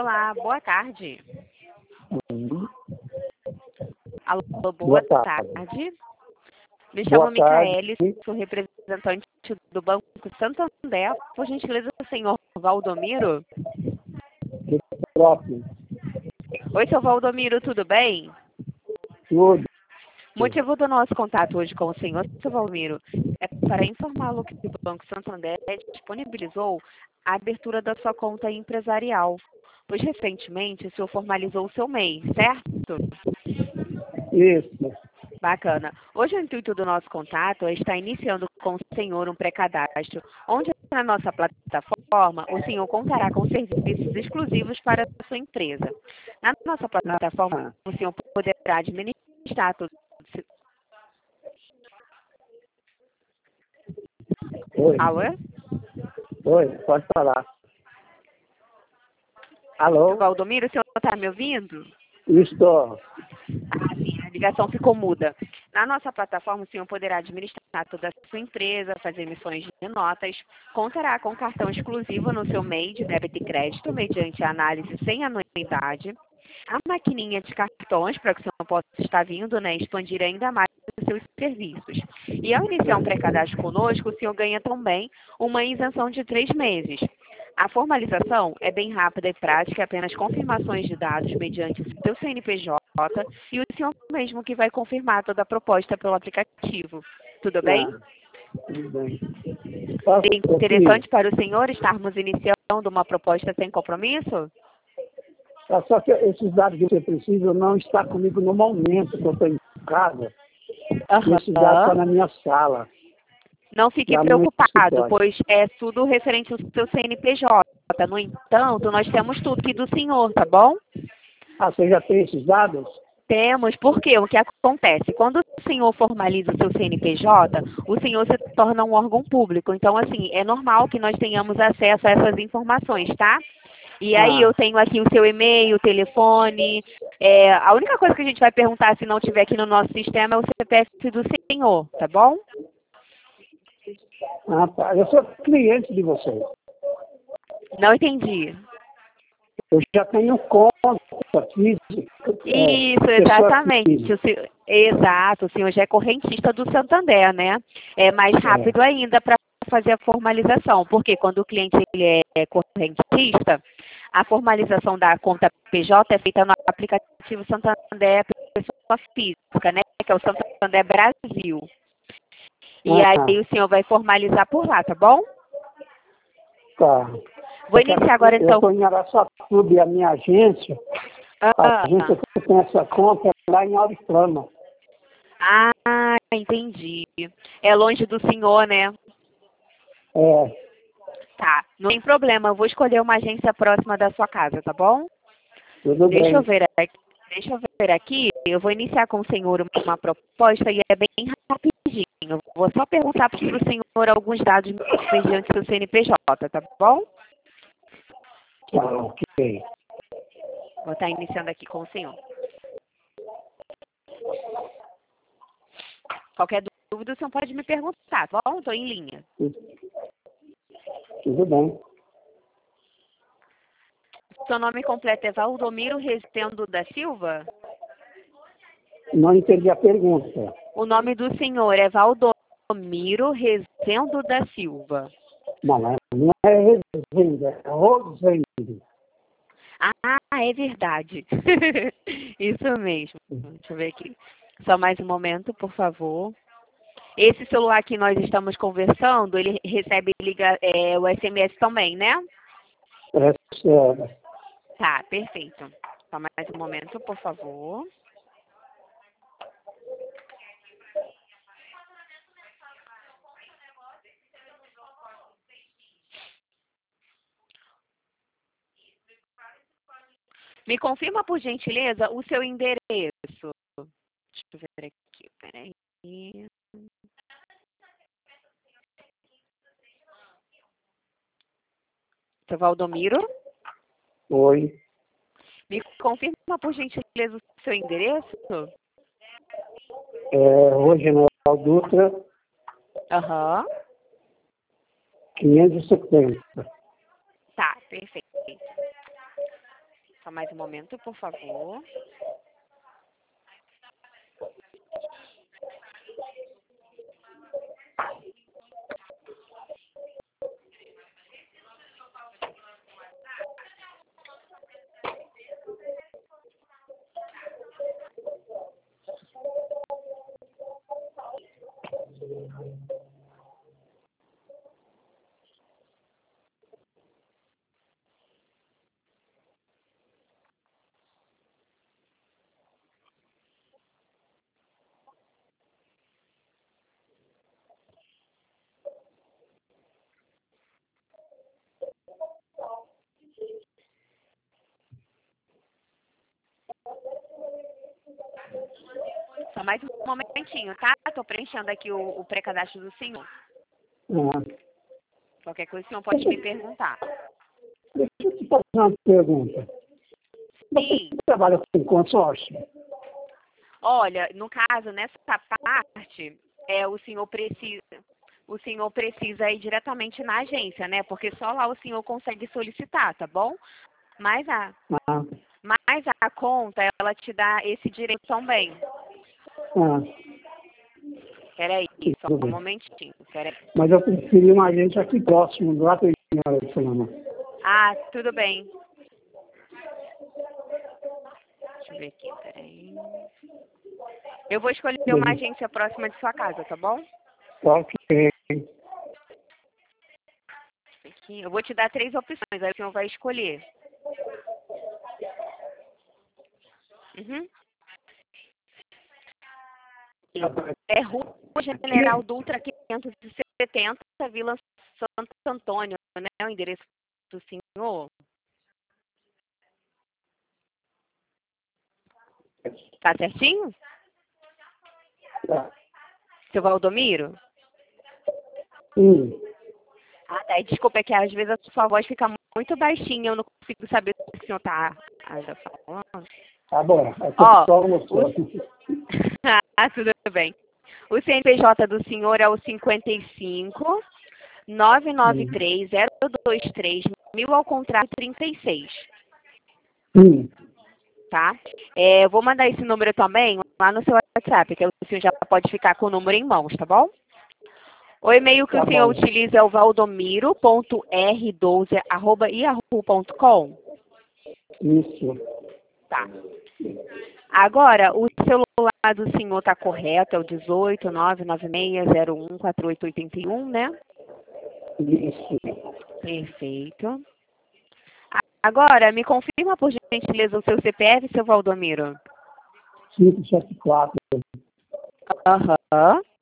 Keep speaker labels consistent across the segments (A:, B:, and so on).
A: Olá, boa tarde.
B: Sim.
A: Alô, boa
B: Boa
A: tarde.
B: tarde.
A: Me chamo
B: Boa tarde.
A: Micaele, sou representante do Banco Santander. Por gentileza, o senhor Valdomiro?
B: Esse próprio.
A: Oi, seu Valdomiro, tudo bem?
B: Tudo.
A: Motivo do nosso contato hoje com o senhor, seu Valdomiro, é para informá-lo que o Banco Santander disponibilizou a abertura da sua conta empresarial, pois recentemente o senhor formalizou o seu MEI, certo?
B: Isso.
A: Bacana. Hoje o intuito do nosso contato é estar iniciando com o senhor um pré-cadastro, onde na nossa plataforma o senhor contará com serviços exclusivos para a sua empresa. Na nossa plataforma,
B: Ah,
A: o senhor poderá administrar todos.
B: oi.
A: Alô?
B: Oi, pode falar. Alô?
A: Valdomiro, o senhor está me ouvindo?
B: Estou.
A: Ah, sim, a ligação ficou muda. Na nossa plataforma, o senhor poderá administrar toda a sua empresa, fazer emissões de notas, contará com cartão exclusivo no seu MEI de débito e crédito, mediante análise sem anuidade, a maquininha de cartões, para que o senhor possa estar vindo, né, expandir ainda mais os seus serviços. E ao iniciar um pré-cadastro conosco, o senhor ganha também uma isenção de 3 meses. A formalização é bem rápida e prática, apenas confirmações de dados mediante o seu CNPJ e o senhor mesmo que vai confirmar toda a proposta pelo aplicativo. Tudo bem?
B: Tudo bem. Posso,
A: É interessante para o senhor estarmos iniciando uma proposta sem compromisso?
B: só que esses dados que você precisa não está comigo no momento que eu estou em casa. Esses dados estão na minha sala.
A: Não fique
B: Lá no meu
A: preocupado,
B: escritório.
A: pois é tudo referente ao seu CNPJ. No entanto, nós temos tudo aqui do senhor, tá bom?
B: Ah, você já tem esses dados?
A: Temos, porque o que acontece? Quando o senhor formaliza o seu CNPJ, o senhor se torna um órgão público. Então, assim, é normal que nós tenhamos acesso a essas informações, tá? E aí eu tenho aqui o seu e-mail, o telefone. A única coisa que a gente vai perguntar se não tiver aqui no nosso sistema é o CPF do senhor, tá bom?
B: Ah, tá. Eu sou cliente de vocês.
A: Não entendi.
B: Eu já tenho conta física.
A: Isso,
B: Pessoa
A: exatamente.
B: física.
A: Exato, o senhor já é correntista do Santander, né? É mais rápido ainda para fazer a formalização, porque quando o cliente ele é correntista, a formalização da conta PJ é feita no aplicativo Santander Pessoa Física, né? Que é o Santander Brasil. E aí o senhor vai formalizar por lá, tá bom?
B: Tá.
A: Vou iniciar agora
B: Eu
A: então.
B: estou em Araçatuba e a minha agência, a agência que tem essa conta é lá em Auriflama.
A: Ah, entendi. É longe do senhor, né?
B: É,
A: Tá, não tem problema. Eu vou escolher uma agência próxima da sua casa, tá bom?
B: tudo
A: Deixa eu
B: bem.
A: ver aqui. Deixa eu ver aqui. Eu vou iniciar com o senhor uma proposta e é bem rapidinho. Eu vou só perguntar para o senhor alguns dados mediante o seu CNPJ, tá bom?
B: Tá, ok.
A: Vou estar iniciando aqui com o senhor. Qualquer dúvida, o senhor pode me perguntar, tá bom? Estou em linha.
B: Tudo bem.
A: Seu nome completo é Valdomiro Rezende da Silva?
B: Não entendi a pergunta.
A: O nome do senhor é Valdomiro Rezende da Silva.
B: Não é Resende, é Rosende.
A: Ah, é verdade. Isso mesmo. Deixa eu ver aqui. Só mais um momento, por favor. Esse celular que nós estamos conversando, ele recebe o SMS também, né?
B: É,
A: Tá, perfeito. Só mais um momento, por favor. Me confirma, por gentileza, o seu endereço. Deixa eu ver aqui, peraí. Seu Valdomiro?
B: Oi.
A: Me confirma, por gentileza, o seu endereço?
B: Regional Dutra,
A: Aham.
B: 570.
A: Tá, perfeito. Só mais um momento, por favor. Só mais um momentinho, tá? Estou preenchendo aqui o pré-cadastro do senhor. Qualquer coisa o senhor pode me perguntar.
B: Deixa eu te fazer uma pergunta.
A: Sim.
B: Você trabalha com consórcio?
A: Olha, no caso, nessa parte, o senhor precisa ir diretamente na agência, né? Porque só lá o senhor consegue solicitar, tá bom? Mas a conta, ela te dá esse direito também. Peraí, só um momentinho. Peraí.
B: Mas eu preferi uma agente aqui próximo, lá tem
A: Ah, tudo bem. Deixa eu ver aqui, peraí. Eu vou escolher uma agência próxima de sua casa, tá bom?
B: Ok.
A: Aqui, eu vou te dar 3 opções, aí o senhor vai escolher. Uhum. É Rua General Dutra 570, Vila Santo Antônio, né? O endereço do senhor. Tá certinho?
B: Tá.
A: Seu Valdomiro?
B: Sim.
A: Ah, tá. Desculpa, é que às vezes a sua voz fica muito baixinha, eu não consigo saber se o senhor tá ainda falando.
B: Tá bom.
A: Ó, tudo bem. O CNPJ do senhor é o 55 993 023 1000 ao contrário 36.
B: Sim.
A: Tá? Eu vou mandar esse número também lá no seu WhatsApp, que o senhor já pode ficar com o número em mãos, tá bom? O e-mail que o senhor utiliza é o valdomiro.r12@yahoo.com.
B: Isso.
A: Tá. Agora, o celular do senhor está correto, é o 18996014881, né?
B: Isso.
A: Perfeito. Agora, me confirma, por gentileza, o seu CPF, seu Valdomiro.
B: 574.
A: Aham.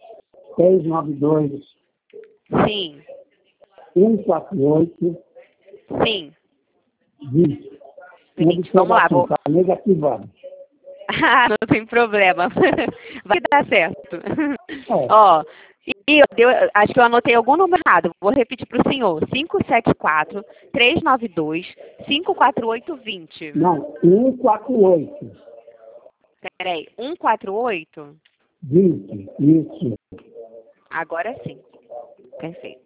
B: 692.
A: Sim.
B: 148.
A: Sim.
B: 20.
A: Vamos lá, vou...
B: Tá negativado.
A: Não tem problema. Vai dar certo. Ó, acho que eu anotei algum número errado. Vou repetir para o senhor. 574-392-54820.
B: Não, 148.
A: Peraí, 148?
B: 20. Isso.
A: Agora sim. Perfeito.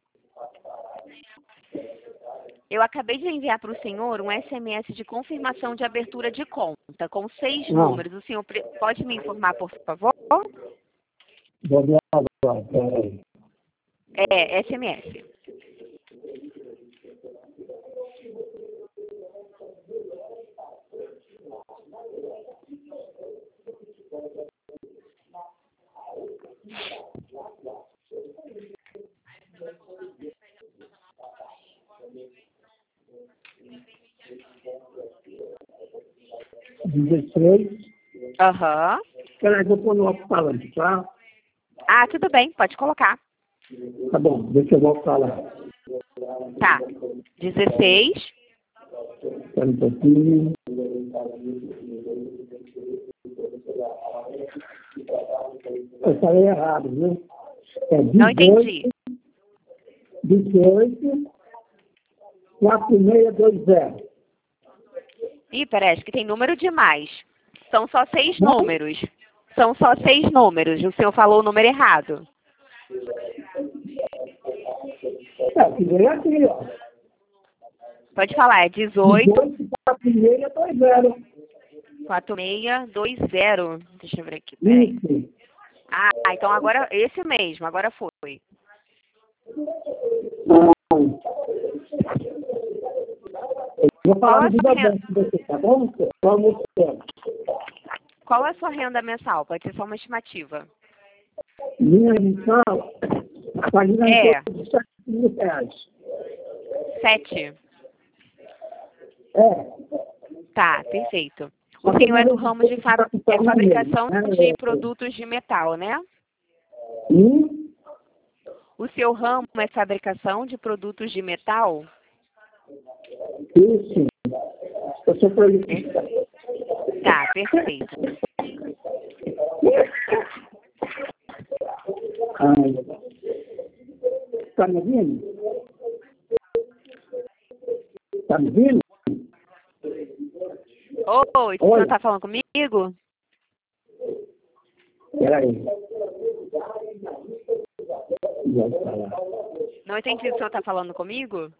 A: Eu acabei de enviar para o senhor um SMS de confirmação de abertura de conta, com 6 números. O senhor pode me informar, por favor?
B: Vou ver agora, peraí.
A: É, SMS. Aham.
B: Peraí, vou pôr no alto-falante, tá?
A: Ah, tudo bem, pode colocar.
B: Tá bom, deixa eu voltar lá.
A: Tá. 16.
B: Espera um pouquinho. Eu falei errado, viu? É 18,
A: Não entendi.
B: 18, 4620.
A: Ih, parece que tem número demais. São só 6 números. São só 6 números. O senhor falou o número errado.
B: Que veio aqui, ó.
A: Pode falar, é 18
B: 4620.
A: 4620. Deixa eu ver aqui, peraí.
B: Isso.
A: Ah, então agora, esse mesmo, agora foi.
B: Vou
A: Qual
B: falar
A: a
B: no
A: sua
B: Vida
A: renda?
B: Banco com você, tá bom? Vamos ver.
A: Qual a sua renda mensal? Pode ser só uma estimativa.
B: Minha mensal está girando em
A: É,
B: torno de R$ 7.000.
A: 7.
B: É.
A: Tá, perfeito. O
B: Só que
A: senhor é
B: minha
A: do ramo de
B: capital não é
A: fabricação
B: mesmo,
A: de
B: né?
A: produtos de metal, né?
B: E
A: O seu ramo é fabricação de produtos de metal?
B: isso. Eu sou projetista.
A: Tá, perfeito.
B: Está me ouvindo? Está me ouvindo?
A: Oi, o senhor está falando comigo?
B: Peraí. Já está lá.
A: Não entendi, o senhor está falando comigo?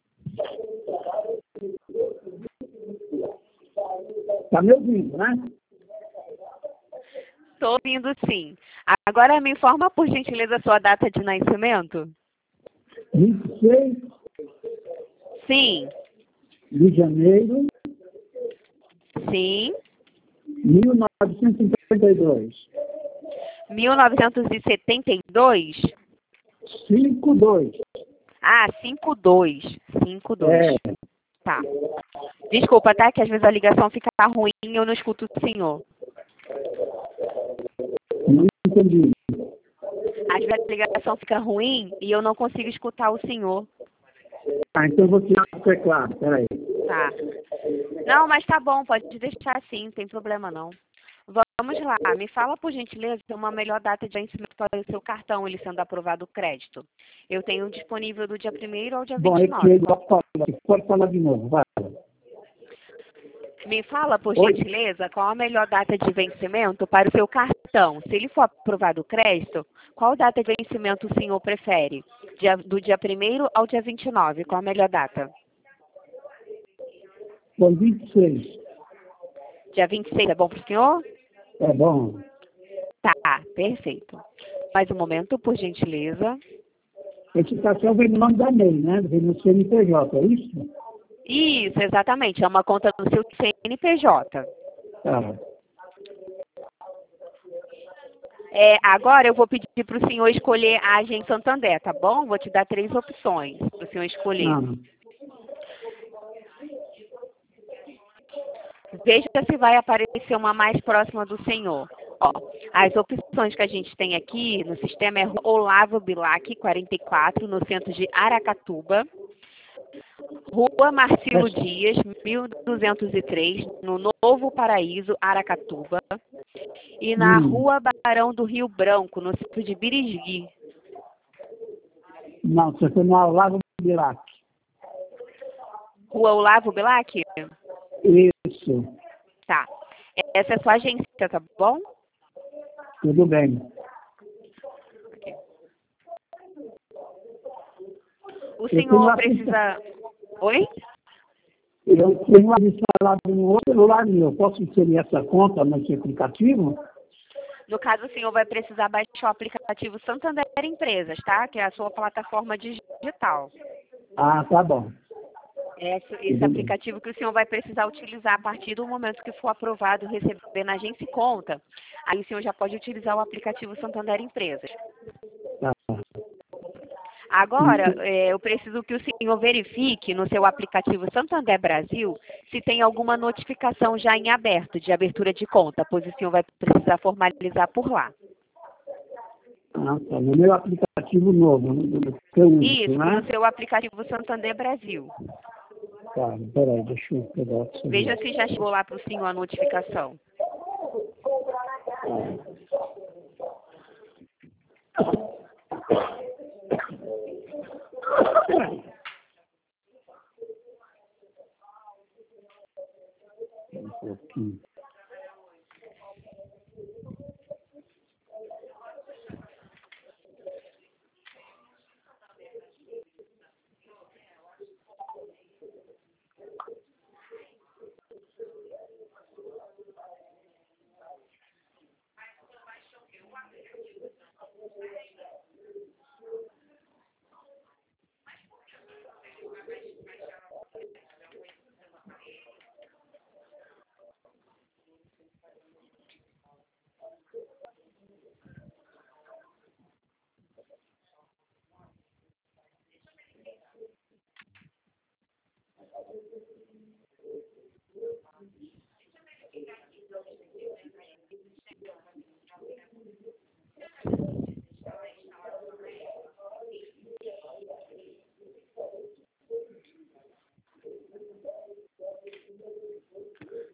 B: Está me ouvindo, né?
A: Estou ouvindo sim. Agora me informa, por gentileza, a sua data de nascimento?
B: 26
A: Sim,
B: de janeiro
A: sim.
B: de 1952.
A: 1972?
B: 52.
A: Ah, 52. 52.
B: É,
A: Tá. Desculpa, tá? Que às vezes a ligação fica ruim e eu não escuto o senhor.
B: não entendi.
A: Às vezes a ligação fica ruim e eu não consigo escutar o senhor.
B: Ah, então eu vou tirar o teclado, peraí.
A: Tá. Não, mas tá bom, pode deixar assim, não tem problema não. Vamos lá, me fala por gentileza uma melhor data de vencimento para o seu cartão, ele sendo aprovado o crédito. Eu tenho disponível do dia 1º ao dia
B: Bom, eu
A: 29.
B: pode falar de novo, vai.
A: Me fala, por
B: Oi?
A: gentileza, qual a melhor data de vencimento para o seu cartão? Se ele for aprovado o crédito, qual data de vencimento o senhor prefere? Do dia 1º ao dia 29, qual a melhor data?
B: Bom, 26.
A: Dia 26 é bom para o senhor?
B: É bom.
A: Tá, perfeito. Mais um momento, por gentileza.
B: Esse cartão vem no nome da MEI, né? Vem no CNPJ, é isso?
A: Isso, exatamente, é uma conta do seu CNPJ.
B: Tá.
A: Agora eu vou pedir para o senhor escolher a Agência Santander, tá bom? Vou te dar 3 opções para o senhor escolher.
B: Ah,
A: Veja se vai aparecer uma mais próxima do senhor. Ó, as opções que a gente tem aqui no sistema é Rua Olavo Bilac, 44, no centro de Aracatuba. Rua Marcilo Dias, 1203, no Novo Paraíso, Aracatuba. E na Rua Barão do Rio Branco, no centro de Birigui.
B: não, você foi no Lago Bilac.
A: Rua Olavo Bilac?
B: Isso,
A: Tá. Essa é a sua agência, tá bom?
B: tudo bem.
A: O senhor precisa... Oi?
B: Eu tenho uma instalada no outro celular meu. Eu posso inserir essa conta nesse aplicativo?
A: No caso, o senhor vai precisar baixar o aplicativo Santander Empresas, tá? Que é a sua plataforma digital.
B: Ah, tá bom.
A: Esse aplicativo que o senhor vai precisar utilizar a partir do momento que for aprovado e receber na agência conta. Aí o senhor já pode utilizar o aplicativo Santander Empresas.
B: Tá.
A: Agora, eu preciso que o senhor verifique no seu aplicativo Santander Brasil se tem alguma notificação já em aberto, de abertura de conta, pois o senhor vai precisar formalizar por lá.
B: Ah, tá. No meu aplicativo novo, que eu uso,
A: Isso,
B: né?
A: no seu aplicativo Santander Brasil.
B: Tá, peraí, deixa eu pegar o celular.
A: Veja se já chegou lá para o senhor a notificação.
B: Um pouquinho.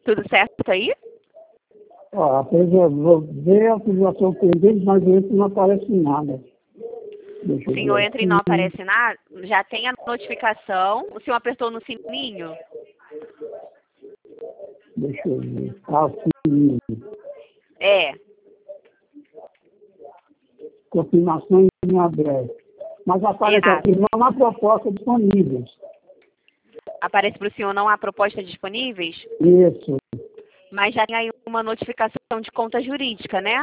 A: Tudo certo aí?
B: Ó, vou ver a utilização pendente, mas dentro não aparece nada. Deixa
A: O
B: eu
A: senhor
B: ver
A: entra e não
B: aqui.
A: aparece nada, já tem a notificação, o senhor apertou no sininho?
B: Deixa eu ver. Sim.
A: É.
B: Confirmação em aberto. Mas aparece
A: Exato.
B: aqui, não há proposta disponível.
A: Aparece para o senhor não há propostas disponíveis?
B: Isso.
A: Mas já tem aí uma notificação de conta jurídica, né?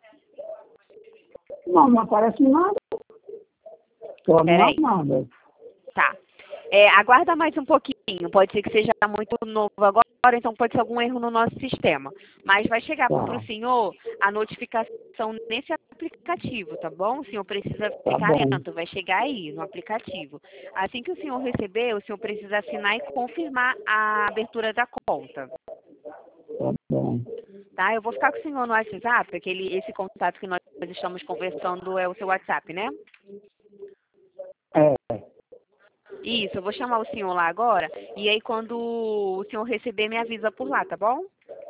B: Não aparece nada. Só não há
A: Peraí.
B: nada.
A: Tá. Aguarda mais um pouquinho. Pode ser que seja muito novo agora, então pode ser algum erro no nosso sistema. Mas vai chegar
B: Tá.
A: para o senhor a notificação nesse aplicativo, tá bom? O senhor precisa
B: Tá
A: ficar
B: bom.
A: atento, vai chegar aí no aplicativo. Assim que o senhor receber, o senhor precisa assinar e confirmar a abertura da conta.
B: Tá bom.
A: Tá? Eu vou ficar com o senhor no WhatsApp, porque esse contato que nós estamos conversando é o seu WhatsApp, né?
B: É.
A: Isso, eu vou chamar o senhor lá agora, e aí quando o senhor receber, me avisa por lá, tá bom?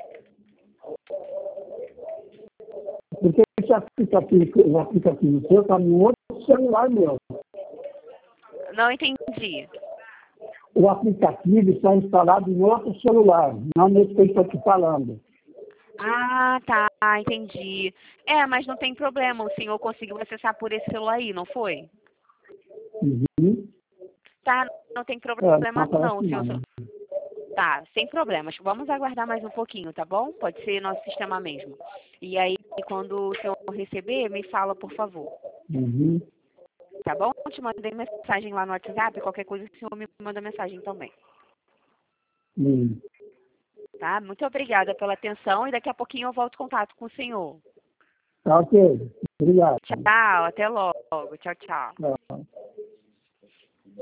B: Porque o aplicativo seu está no outro celular meu.
A: Não entendi.
B: O aplicativo está instalado em outro celular, não nesse que eu estou te falando.
A: Ah, tá, entendi. Mas não tem problema, o senhor conseguiu acessar por esse celular aí, não foi?
B: Uhum.
A: Tá, não tem problema não, o senhor...
B: Nada.
A: Tá, sem problemas. Vamos aguardar mais um pouquinho, tá bom? Pode ser nosso sistema mesmo. E aí, quando o senhor receber, me fala, por favor.
B: Uhum.
A: Tá bom? Eu te mandei mensagem lá no WhatsApp, qualquer coisa o senhor me manda mensagem também.
B: Uhum.
A: Tá? Muito obrigada pela atenção e daqui a pouquinho eu volto em contato com o senhor.
B: Tá ok. Obrigado.
A: Tchau, até logo. Tchau, tchau.
B: Tchau.